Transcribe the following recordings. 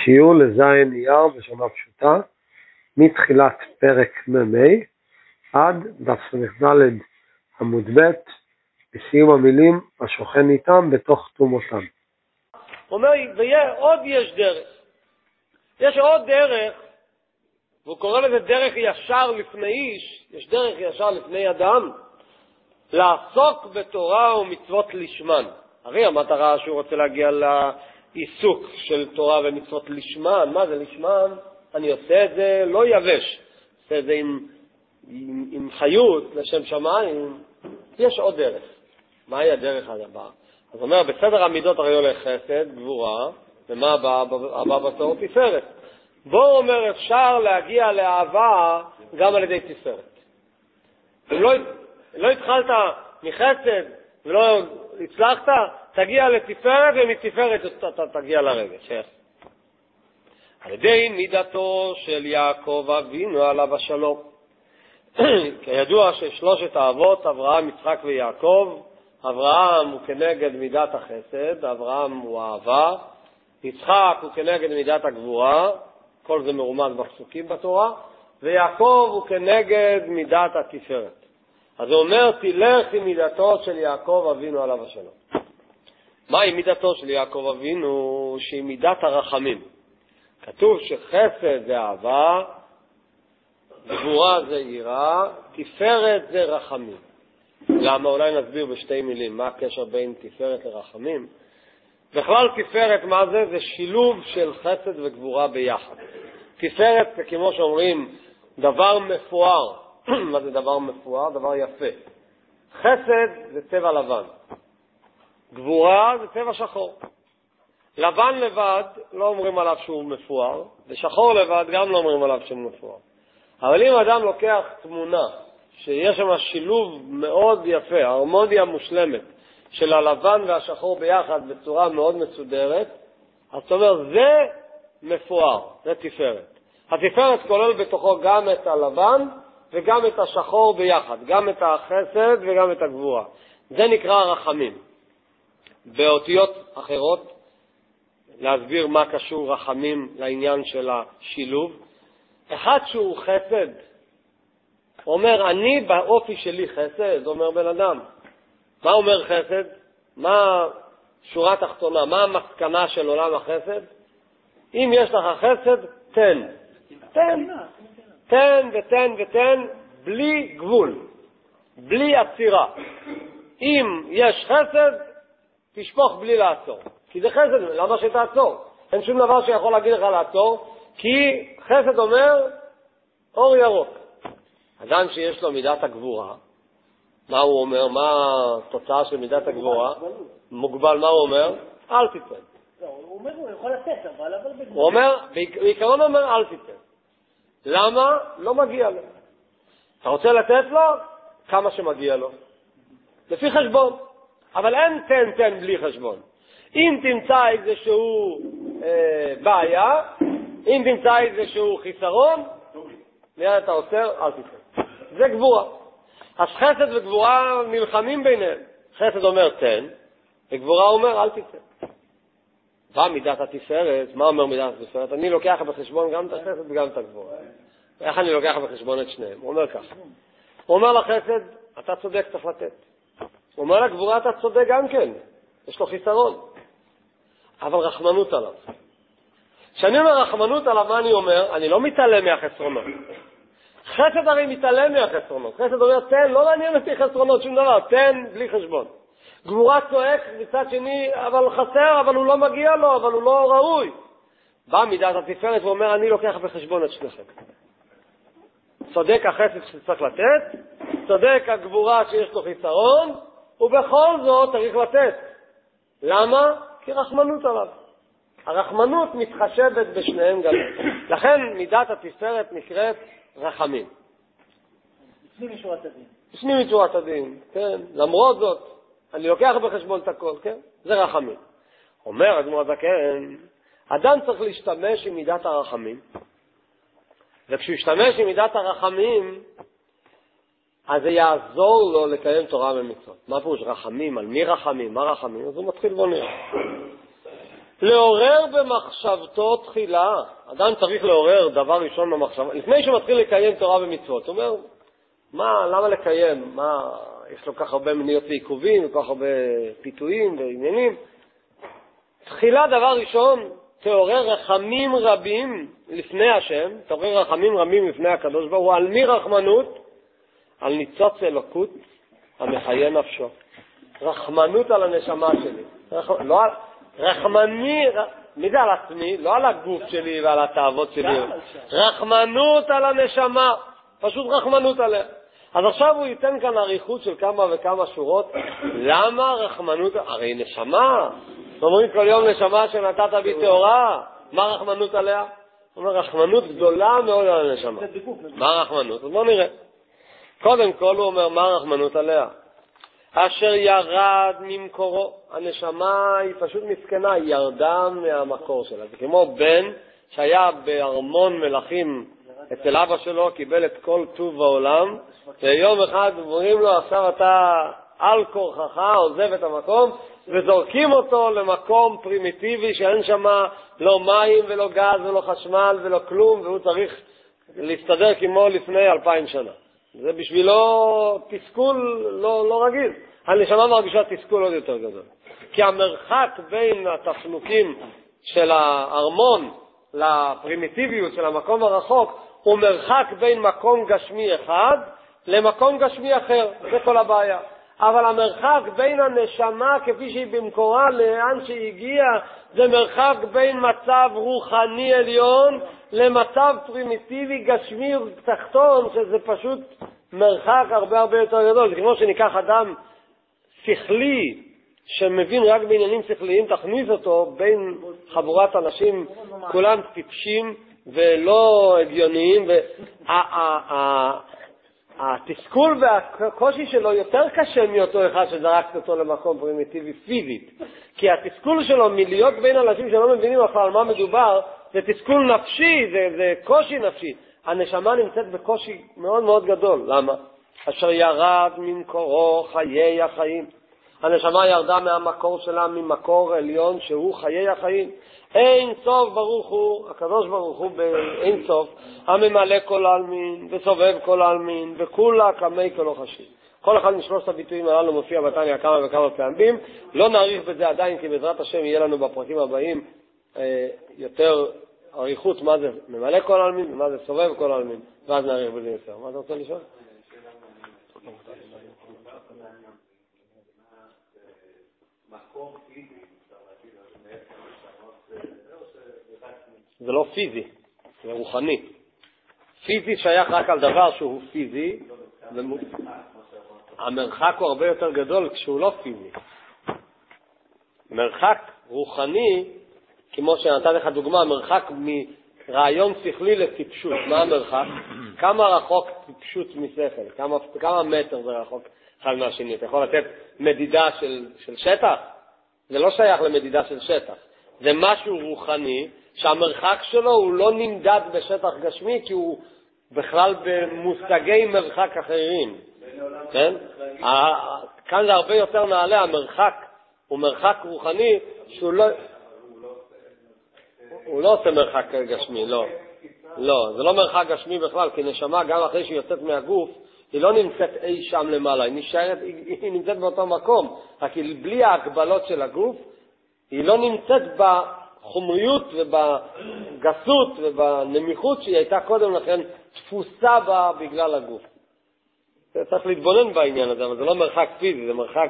שיעור לזין אייר בשנה פשוטה, מתחילת פרק מ"ה עד דף ס"ד עמוד ב', בסיום המילים השוכן איתם בתוך תומותם. אומר, ועוד יש דרך. יש עוד דרך, והוא קורא לזה דרך ישר לפני איש, יש דרך ישר לפני אדם, לעסוק בתורה ומצוות לשמן. הרי המטרה שהוא רוצה להגיע לעיסוק של תורה ומצוות לשמן. מה זה לשמן? אני עושה את זה לא יבש, עושה את זה עם חיות לשם שמיים. יש עוד דרך. מהי הדרך הבאה? אז אומר, בסדר המידות הרי הולך חסד, גבורה, ומה הבא בתור? תפארת. בוא אומר, אפשר להגיע לאהבה גם על ידי תפארת. אם לא התחלת מחסד ולא הצלחת, תגיע לתפארת, ומתפארת אתה תגיע לרגש. על ידי מידתו של יעקב אבינו עליו השלום. כידוע ששלושת האבות, אברהם, יצחק ויעקב, אברהם הוא כנגד מידת החסד, אברהם הוא אהבה, יצחק הוא כנגד מידת הגבורה, כל זה מרומז בפסוקים בתורה, ויעקב הוא כנגד מידת התפארת. אז הוא אומר, תלך עם מידתו של יעקב אבינו עליו השלום. מהי מידתו של יעקב אבינו? שהיא מידת הרחמים. כתוב שחסד זה אהבה, גבורה זה יראה, תפארת זה רחמים. למה? אולי נסביר בשתי מילים מה הקשר בין תפארת לרחמים. בכלל תפארת מה זה? זה שילוב של חסד וגבורה ביחד. תפארת זה כמו שאומרים דבר מפואר. מה זה דבר מפואר? דבר יפה. חסד זה צבע לבן. גבורה זה צבע שחור. לבן לבד לא אומרים עליו שהוא מפואר, ושחור לבד גם לא אומרים עליו שהוא מפואר. אבל אם אדם לוקח תמונה שיש שם שילוב מאוד יפה, הרמוניה מושלמת של הלבן והשחור ביחד בצורה מאוד מסודרת, אז זאת אומרת, זה מפואר, זה תפארת. התפארת כולל בתוכו גם את הלבן וגם את השחור ביחד, גם את החסד וגם את הגבורה. זה נקרא רחמים. באותיות אחרות, להסביר מה קשור רחמים לעניין של השילוב. אחד שהוא חסד, אומר, אני באופי שלי חסד, אומר בן אדם. מה אומר חסד? מה שורה תחתונה? מה המסקנה של עולם החסד? אם יש לך חסד, תן. תן. תן ותן ותן, בלי גבול. בלי עצירה. אם יש חסד, תשפוך בלי לעצור. כי זה חסד, למה שתעצור? אין שום דבר שיכול להגיד לך לעצור, כי חסד אומר אור ירוק. אדם שיש לו מידת הגבורה, מה הוא אומר? מה התוצאה של מידת הגבורה? מוגבל, מה הוא אומר? אל תיתן. הוא אומר, הוא יכול לתת, אבל הוא אומר, בעיקרון אומר, אל תיתן. למה? לא מגיע לו. אתה רוצה לתת לו? כמה שמגיע לו. לפי חשבון. אבל אין תן בלי חשבון. אם תמצא איזשהו בעיה, אם תמצא איזשהו חיסרון, מיד אתה עוצר, אל תיתן. זה גבורה. אז חסד וגבורה נלחמים ביניהם. חסד אומר תן, וגבורה אומר אל תיתן. מידת התפארת, מה אומר מידת התפארת? אני לוקח בחשבון גם את החסד וגם את הגבורה. איך אני לוקח בחשבון את שניהם? הוא אומר ככה. הוא אומר לחסד, אתה צודק, צריך לתת. הוא אומר לגבורה, אתה צודק גם כן. יש לו חיסרון. אבל רחמנות עליו. כשאני אומר רחמנות עליו, מה אני אומר? אני לא מתעלם מהחסרונות. חסד הרי מתעלם מהחסרונות. חסד אומר, תן, לא מעניין אותי חסרונות, שום דבר, תן בלי חשבון. גבורה צועק מצד שני, אבל חסר, אבל הוא לא מגיע לו, אבל הוא לא ראוי. בא מידת התפארת ואומר, אני לוקח בחשבון את שניכם. צודק החסד שצריך לתת, צודק הגבורה שיש לו חיסרון, ובכל זאת צריך לתת. למה? כי רחמנות עליו. הרחמנות מתחשבת בשניהם גם. לכן מידת התפארת נקראת רחמים. לפנים משורת הדין. לפנים משורת הדין, כן. למרות זאת, אני לוקח בחשבון את הכל, כן? זה רחמים. אומר אדמו"ר הזקן, אדם צריך להשתמש עם מידת הרחמים, וכשהוא ישתמש עם מידת הרחמים, אז זה יעזור לו לקיים תורה ומצוות. מה פירוש רחמים? על מי רחמים? מה רחמים? אז הוא מתחיל בונר. לעורר במחשבתו תחילה. אדם צריך לעורר דבר ראשון במחשבה. לפני שמתחיל לקיים תורה ומצוות, הוא אומר, למה לקיים? יש לו כך הרבה מניעות ועיכובים, וכל כך הרבה פיתויים ועניינים. תחילה דבר ראשון, תעורר רחמים רבים לפני השם, תעורר רחמים רבים לפני הקדוש ברוך הוא, על מי רחמנות? על ניצוץ אלוקות המחיה נפשו. רחמנות על הנשמה שלי. מי זה על עצמי? לא על הגוף שלי ועל התאוות שלי. רחמנות על הנשמה. פשוט רחמנות עליה. אז עכשיו הוא ייתן כאן עריכות של כמה וכמה שורות. למה רחמנות? הרי נשמה. אומרים כל יום נשמה שנתת בי תאורה. מה רחמנות עליה? הוא אומר רחמנות גדולה מאוד על הנשמה. מה רחמנות? אז בואו נראה. קודם כל הוא אומר מה רחמנות עליה. אשר ירד ממקורו. הנשמה היא פשוט מסכנה, היא ירדה מהמקור שלה. זה כמו בן שהיה בארמון מלכים אצל אבא שלו, קיבל את כל טוב העולם, ויום אחד אומרים לו, עכשיו אתה על כורחך עוזב את המקום, וזורקים אותו למקום פרימיטיבי שאין שם לא מים ולא גז ולא חשמל ולא כלום, והוא צריך להסתדר כמו לפני 2000 שנה. זה בשבילו תסכול לא רגיל. הנשמה מרגישה תסכול עוד יותר גדול. כי המרחק בין התפנוקים של הארמון לפרימיטיביות של המקום הרחוק, הוא מרחק בין מקום גשמי אחד למקום גשמי אחר. זה כל הבעיה. אבל המרחק בין הנשמה כפי שהיא במקורה לאן שהיא הגיעה, זה מרחק בין מצב רוחני עליון למצב פרימיטיבי גשמי תחתון, שזה פשוט מרחק הרבה הרבה יותר גדול. זה כמו שניקח אדם שכלי שמבין רק בעניינים שכליים, תכניס אותו בין חבורת אנשים כולם טיפשים ולא הגיוניים, התסכול והקושי שלו יותר קשה מאותו אחד שזרקת אותו למקום פרימיטיבי פיזית. כי התסכול שלו מלהיות בין אנשים שלא מבינים על מה מדובר, זה תסכול נפשי, זה קושי נפשי. הנשמה נמצאת בקושי מאוד מאוד גדול. למה? אשר ירד ממקורו חיי החיים. הנשמה ירדה מהמקור שלה, ממקור עליון שהוא חיי החיים. אין סוף ברוך הוא, הקדוש ברוך הוא באין סוף, הממלא כל העלמין וסובב כל העלמין וכולה כמי כלא חשיב. כל אחד משלושת הביטויים הללו מופיע בתניא כמה וכמה פעמים. לא נאריך בזה עדיין, כי בעזרת השם יהיה לנו בפרקים הבאים יותר עריכות מה זה ממלא כל העלמין ומה זה סובב כל העלמין, ואז נאריך בזה יותר. מה אתה רוצה לשאול? זה לא פיזי, זה רוחני. פיזי שייך רק על דבר שהוא פיזי, המרחק הוא הרבה יותר גדול כשהוא לא פיזי. מרחק רוחני, כמו שנתן לך דוגמה, מרחק מרעיון שכלי לטיפשות. מה המרחק? כמה רחוק טיפשות משכל? כמה מטר זה רחוק אחד מהשני? אתה יכול לתת מדידה של שטח? זה לא שייך למדידה של שטח. זה משהו רוחני, שהמרחק שלו הוא לא נמדד בשטח גשמי, כי הוא בכלל במושגי מרחק אחרים. כן? כאן זה הרבה יותר נעלה, המרחק הוא מרחק רוחני, שהוא לא עושה מרחק גשמי, לא. לא, זה לא מרחק גשמי בכלל, כי נשמה גם אחרי שהיא יוצאת מהגוף, היא לא נמצאת אי שם למעלה, היא נמצאת באותו מקום, רק בלי ההגבלות של הגוף, היא לא נמצאת בחומריות ובגסות ובנמיכות שהיא הייתה קודם לכן תפוסה בה בגלל הגוף. צריך להתבונן בעניין הזה, אבל זה לא מרחק פיזי, זה מרחק,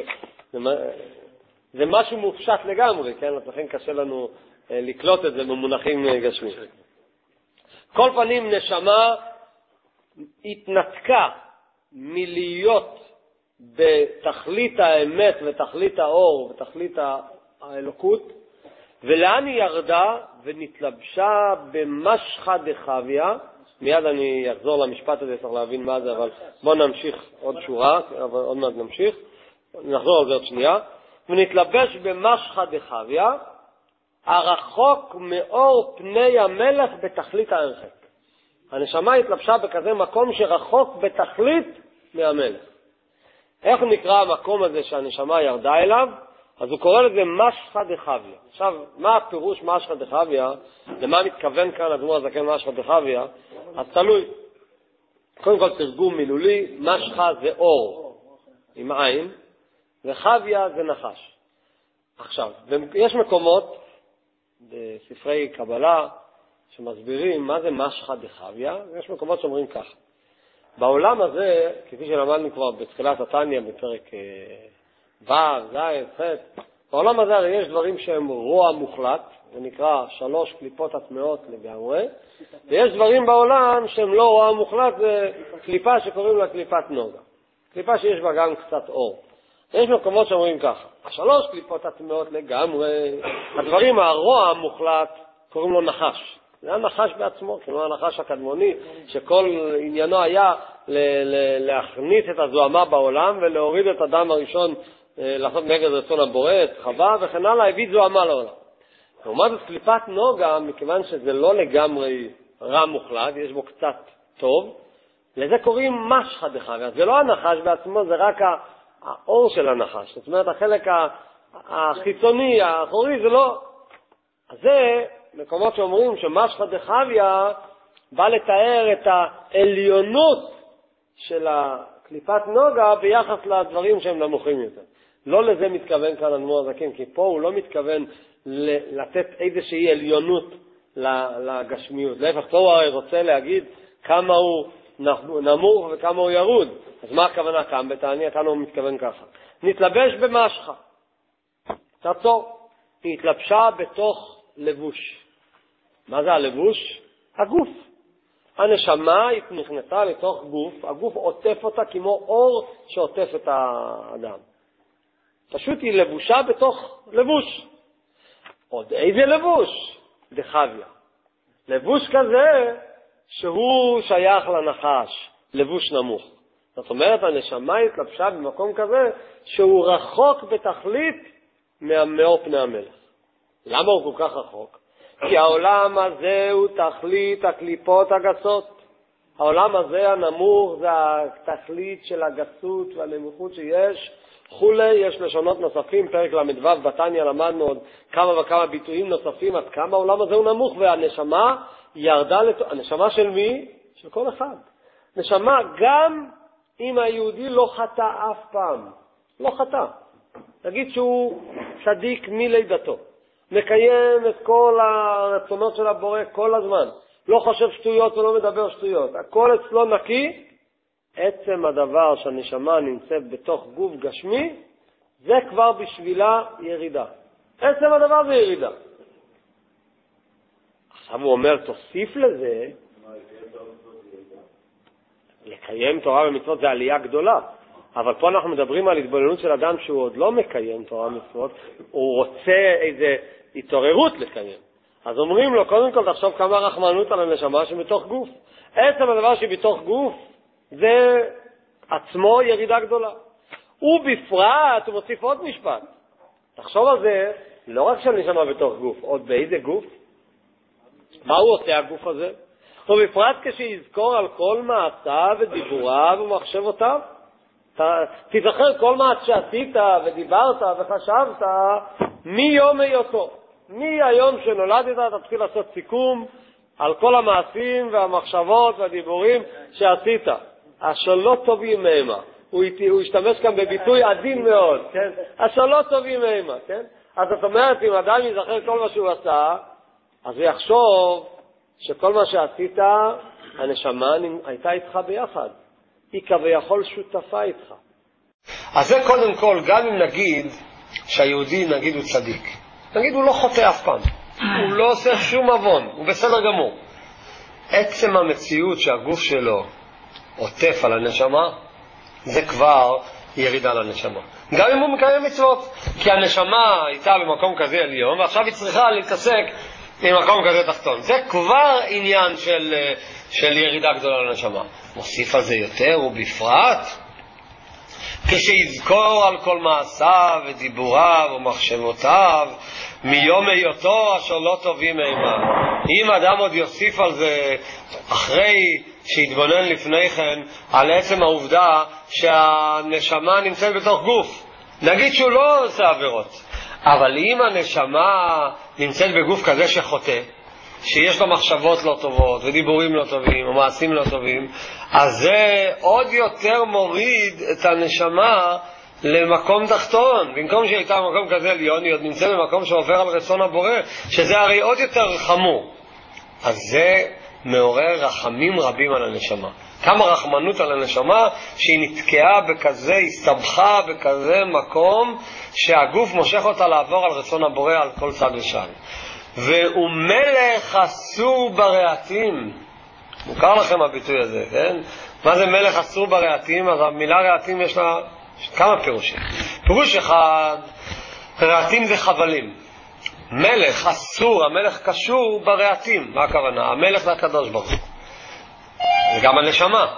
זה משהו מופשט לגמרי, כן? לכן קשה לנו לקלוט את זה במונחים גשמיים. כל פנים נשמה התנתקה מלהיות בתכלית האמת ותכלית האור ותכלית האלוקות, ולאן היא ירדה ונתלבשה במשחא דחביא. מיד אני אחזור למשפט הזה, צריך להבין מה זה, אבל בואו נמשיך עוד שורה, אבל עוד מעט נמשיך, נחזור על זה עוד שנייה. ונתלבש במשחא דחביא, הרחוק מאור פני המלך בתכלית ההרחק. הנשמה התלבשה בכזה מקום שרחוק בתכלית מהמלך. איך נקרא המקום הזה שהנשמה ירדה אליו? אז הוא קורא לזה משחא דחביא. עכשיו, מה הפירוש משחא דחביא? למה מתכוון כאן אדמו"ר הזקן משחא דחביא? אז תלוי. קודם כל תרגום מילולי, משחא זה אור עם עין, וחביא זה נחש. עכשיו, יש מקומות בספרי קבלה שמסבירים מה זה משחא דחביא, ויש מקומות שאומרים ככה. בעולם הזה, כפי שלמדנו כבר בתחילת התניא בפרק ו', ז', ח', בעולם הזה הרי יש דברים שהם רוע מוחלט, זה נקרא 3 קליפות הטמעות לגמרי, ויש דברים בעולם שהם לא רוע מוחלט, זה קליפה שקוראים לה קליפת נוגה. קליפה שיש בה גם קצת אור. יש מקומות שאומרים ככה, 3 קליפות הטמעות לגמרי, הדברים הרוע המוחלט קוראים לו נחש. זה הנחש בעצמו, כמו הנחש הקדמוני, שכל עניינו היה להכניס את הזוהמה בעולם ולהוריד את אדם הראשון לעשות נגד רצון הבורא, את חווה וכן הלאה, הביא זוהמה לעולם. לעומת זאת קליפת נוגה, מכיוון שזה לא לגמרי רע מוחלט, יש בו קצת טוב, לזה קוראים משחא דחביא. זה לא הנחש בעצמו, זה רק האור של הנחש. זאת אומרת, החלק החיצוני, האחורי, זה לא... אז זה מקומות שאומרים שמשחא דחביא בא לתאר את העליונות של הקליפת נוגה ביחס לדברים שהם נמוכים יותר. לא לזה מתכוון כאן אדמו"ר הזקן, כי פה הוא לא מתכוון לתת איזושהי עליונות לגשמיות. להפך, פה הוא הרי רוצה להגיד כמה הוא נמוך וכמה הוא ירוד. אז מה הכוונה כאן בתעניה? כאן הוא מתכוון ככה. נתלבש במשחא. תעצור. היא התלבשה בתוך לבוש. מה זה הלבוש? הגוף. הנשמה היא נכנסה לתוך גוף, הגוף עוטף אותה כמו אור שעוטף את האדם. פשוט היא לבושה בתוך לבוש. עוד איזה לבוש? דחביא. לבוש כזה שהוא שייך לנחש, לבוש נמוך. זאת אומרת, הנשמה התלבשה במקום כזה שהוא רחוק בתכלית מאור פני המלך. למה הוא כל כך רחוק? כי העולם הזה הוא תכלית הקליפות הגסות. העולם הזה הנמוך זה התכלית של הגסות והנמוכות שיש. חולי, יש לשונות נוספים, פרק למדוו בתניא למדנו עוד כמה וכמה ביטויים נוספים, עד כמה העולם הזה הוא נמוך, והנשמה ירדה הנשמה של מי? של כל אחד. נשמה גם אם היהודי לא חטא אף פעם. לא חטא. נגיד שהוא צדיק מלידתו. מקיים את כל הרצונות של הבורא כל הזמן. לא חושב שטויות ולא מדבר שטויות. הכל אצלו נקי. עצם הדבר שהנשמה נמצאת בתוך גוף גשמי, זה כבר בשבילה ירידה. עצם הדבר זה ירידה. עכשיו הוא אומר, תוסיף לזה, לקיים תורה ומצוות זה עלייה גדולה. אבל פה אנחנו מדברים על התבוננות של אדם שהוא עוד לא מקיים תורה ומצוות, הוא רוצה איזה התעוררות לקיים. אז אומרים לו, קודם כל תחשוב כמה רחמנות על הנשמה שבתוך גוף. עצם הדבר שבתוך גוף, זה עצמו ירידה גדולה. ובפרט, הוא מוסיף עוד משפט. תחשוב על זה, לא רק שהנשמה בתוך גוף, עוד באיזה גוף? מה הוא עושה הגוף הזה? ובפרט כשיזכור על כל מעשיו ודיבוריו ומחשבותיו. תזכר כל מה שעשית ודיברת וחשבת מיום היותו. מהיום שנולדת תתחיל לעשות סיכום על כל המעשים והמחשבות והדיבורים שעשית. השלא טובים מהמה. הוא השתמש כאן בביטוי עדין מאוד, כן? השלא טובים מהמה, כן? אז זאת אומרת, אם אדם יזכר כל מה שהוא עשה, אז הוא יחשוב שכל מה שעשית, הנשמה הייתה איתך ביחד. היא כביכול שותפה איתך. אז זה קודם כל, גם אם נגיד שהיהודי, נגיד הוא צדיק. נגיד הוא לא חוטא אף פעם. הוא לא עושה שום עוון. הוא בסדר גמור. עצם המציאות שהגוף שלו עוטף על הנשמה, זה כבר ירידה לנשמה. גם אם הוא מקיים מצוות. כי הנשמה הייתה במקום כזה עליון, ועכשיו היא צריכה להתעסק במקום כזה תחתון. זה כבר עניין של ירידה גדולה לנשמה. מוסיף על זה יותר, ובפרט כשיזכור על כל מעשיו ודיבוריו ומחשבותיו מיום היותו אשר לא טובים מהמה. אם אדם עוד יוסיף על זה אחרי שהתבונן לפני כן על עצם העובדה שהנשמה נמצאת בתוך גוף, נגיד שהוא לא עושה עבירות. אבל אם הנשמה נמצאת בגוף כזה שחוטא, שיש לו מחשבות לא טובות ודיבורים לא טובים ומעשים לא טובים, אז זה עוד יותר מוריד את הנשמה למקום תחתון. במקום שהיא הייתה במקום כזה עליון, היא עוד נמצאת במקום שעובר על רצון הבורא, שזה הרי עוד יותר חמור. אז זה מעורר רחמים רבים על הנשמה. כמה רחמנות על הנשמה שהיא נתקעה בכזה, הסתבכה בכזה מקום שהגוף מושך אותה לעבור על רצון הבורא על כל צד ושם. והוא מלך אסור ברעתים. מוכר לכם הביטוי הזה, כן? מה זה מלך אסור ברעתים? אז המילה רעתים יש לה כמה פירושים. פירוש אחד, רעתים זה חבלים. מלך אסור, המלך קשור ברעתים. מה הכוונה? המלך זה הקדוש ברוך הוא. זה גם הנשמה.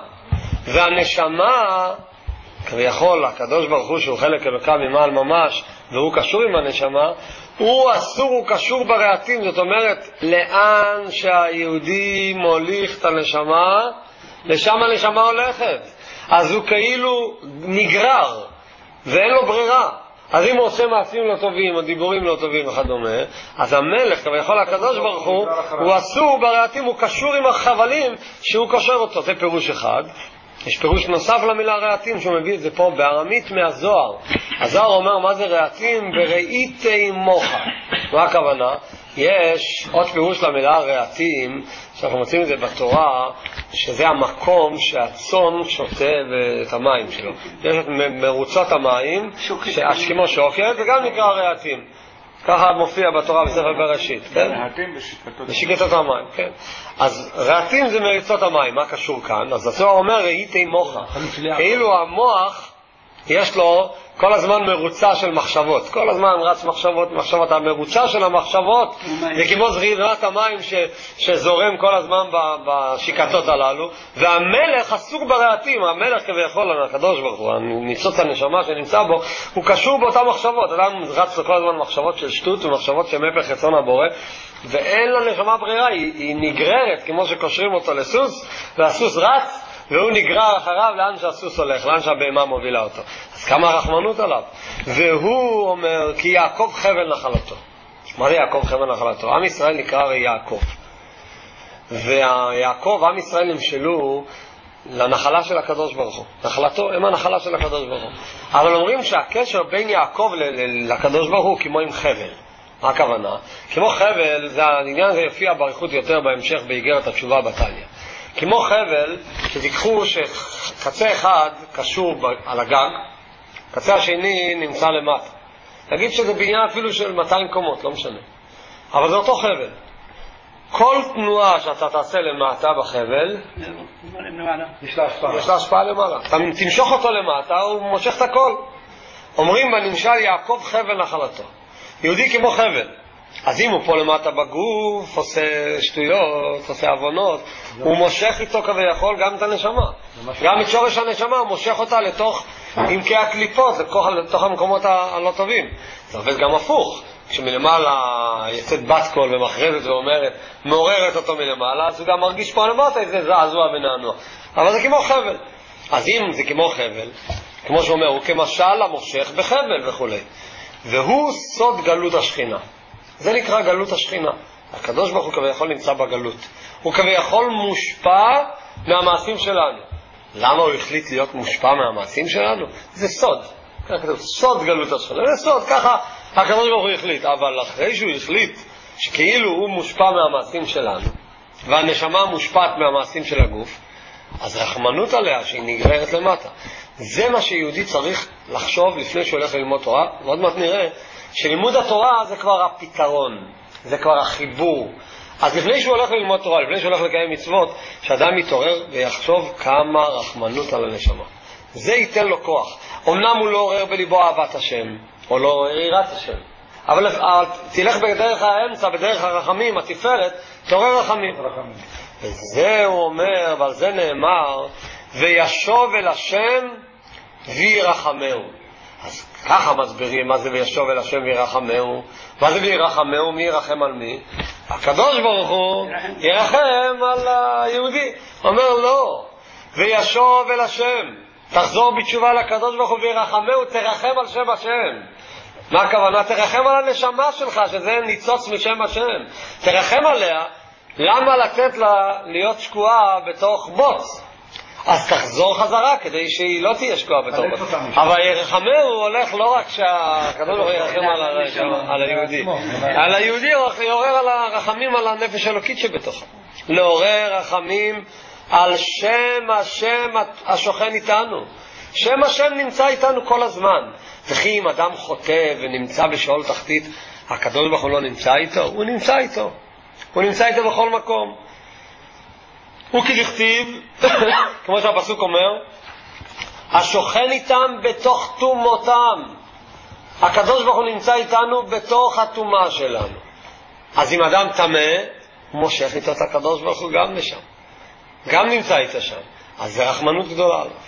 והנשמה, כביכול, הקדוש ברוך הוא שהוא חלק אלוקה ממעל ממש, והוא קשור עם הנשמה, הוא אסור, הוא קשור ברעתים. זאת אומרת, לאן שהיהודי מוליך את הנשמה, לשם הנשמה הולכת. אז הוא כאילו נגרר, ואין לו ברירה. אז אם הוא עושה מעשים לא טובים, או דיבורים לא טובים וכדומה, אז המלך, כביכול הקדוש ברוך הוא אסור ברעתים, הוא קשור עם החבלים שהוא קושר אותו. זה פירוש אחד. יש פירוש נוסף למילה רעתים, שהוא מביא את זה פה בארמית מהזוהר. הזוהר אומר מה זה רעתים? בראיתי מוחה. מה הכוונה? יש עוד פירוש למילה רעתים, שאנחנו מוצאים את זה בתורה, שזה המקום שהצאן שותה את המים שלו. יש את מרוצות המים, כמו שוקת, וגם נקרא רעתים. ככה מופיע בתורה בספר בראשית, כן? רעתים בשקטות המים, כן. אז רעתים זה מריצות המים. מה קשור כאן? אז הזוהר אומר ראיתי מוחה. כאילו המוח יש לו כל הזמן מרוצה של מחשבות, כל הזמן רץ מחשבות, המרוצה של המחשבות זה כמו זרימת המים שזורם כל הזמן בשקטות הללו. והמלך אסור ברעתים, המלך כביכול הקדוש ברוך הוא, ניצוץ הנשמה שנמצא בו, הוא קשור באותן מחשבות. אדם רץ כל הזמן מחשבות של שטות ומחשבות של מפך רצון הבורא, ואין לנשמה ברירה, היא נגררת כמו שקושרים אותו לסוס, והסוס רץ והוא נגרר אחריו לאן שהסוס הולך, לאן שהבהמה מובילה אותו. אז כמה רחמנות עליו. והוא אומר כי יעקב חבל נחלתו. מה זה יעקב חבל נחלתו? עם ישראל נקרא הרי יעקב, ויעקב, עם ישראל נמשלו לנחלה של הקדוש ברוך הוא. נחלתו הם הנחלה של הקדוש ברוך הוא. אבל אומרים שהקשר בין יעקב לקדוש ברוך הוא כמו עם חבל. מה הכוונה? כמו חבל, זה העניין הזה יופיע באריכות יותר בהמשך באיגרת התשובה בתניא. כמו חבל, שתיקחו שקצה אחד קשור על הגג, קצה השני נמצא למטה. נגיד שזה בניין אפילו של 200 קומות, לא משנה. אבל זה אותו חבל. כל תנועה שאתה תעשה למטה בחבל, יש לה השפעה למעלה. אתה תמשוך אותו למטה, הוא מושך את הכל. אומרים בנמשל יעקב חבל נחלתו. יהודי כמו חבל. אז אם הוא פה למטה בגוף, עושה שטויות, עושה עוונות, הוא מושך איתו כביכול גם את הנשמה. גם את שורש הנשמה הוא מושך אותה לתוך עמקי הקליפות, לתוך המקומות הלא טובים. זה עובד גם הפוך. כשמלמעלה יצאת בת קול ומחרזת ואומרת, מעוררת אותו מלמעלה, אז הוא גם מרגיש פה למטה איזה זעזוע ונענוע. אבל זה כמו חבל. אז אם זה כמו חבל, כמו שאומר, הוא כמשל המושך בחבל וכו'. והוא סוד גלות השכינה. זה נקרא גלות השכינה. הקדוש ברוך הוא כביכול נמצא בגלות. הוא כביכול מושפע מהמעשים שלנו. למה הוא החליט להיות מושפע מהמעשים שלנו? זה סוד. סוד גלות השכינה. זה סוד, ככה הקדוש ברוך הוא החליט. אבל אחרי שהוא החליט שכאילו הוא מושפע מהמעשים שלנו, והנשמה מושפעת מהמעשים של הגוף, אז רחמנות עליה שהיא נגררת למטה. זה מה שיהודי צריך לחשוב לפני שהוא הולך ללמוד תורה. ועוד מעט נראה שלימוד התורה זה כבר הפתרון, זה כבר החיבור. אז לפני שהוא הולך ללמוד תורה, לפני שהוא הולך לקיים מצוות, שאדם יתעורר ויחשוב כמה רחמנות על הנשמה. זה ייתן לו כוח. אמנם הוא לא עורר בליבו אהבת השם, או לא עורר יראת השם, אבל תלך בדרך האמצע, בדרך הרחמים, התפארת, תעורר רחמים. וזה הוא אומר, ועל זה נאמר, וישוב אל השם וירחמהו. אז ככה מסבירים מה זה וישוב אל השם וירחמהו. מה זה וירחמהו? מי ירחם על מי? הקדוש ברוך הוא ירחם על היהודי. אומר לא, וישוב אל השם. תחזור בתשובה לקדוש ברוך הוא וירחמהו, תרחם על שם השם. מה הכוונה? תרחם על הנשמה שלך, שזה ניצוץ משם השם. תרחם עליה. למה לתת לה להיות שקועה בתוך בוץ? אז תחזור חזרה כדי שהיא לא תהיה שקועה בתוך בוץ. אבל ירחמהו הולך לא רק שהקדוש ברוך הוא ירחם על היהודי. על היהודי הוא יעורר על הרחמים על הנפש האלוקית שבתוכה. לעורר רחמים על שם השם השוכן איתנו. שם השם נמצא איתנו כל הזמן. וכי אם אדם חוטא ונמצא בשאול תחתית, הקדוש ברוך הוא לא נמצא איתו? הוא נמצא איתו. הוא נמצא איתו בכל מקום. הוא כדכתיב, כמו שהפסוק אומר, השוכן איתם בתוך תומותם. הקדוש ברוך הוא נמצא איתנו בתוך התומה שלנו. אז אם אדם טמא, הוא מושך איתו את הקדוש ברוך הוא גם לשם. גם נמצא איתו שם. אז זה רחמנות גדולה.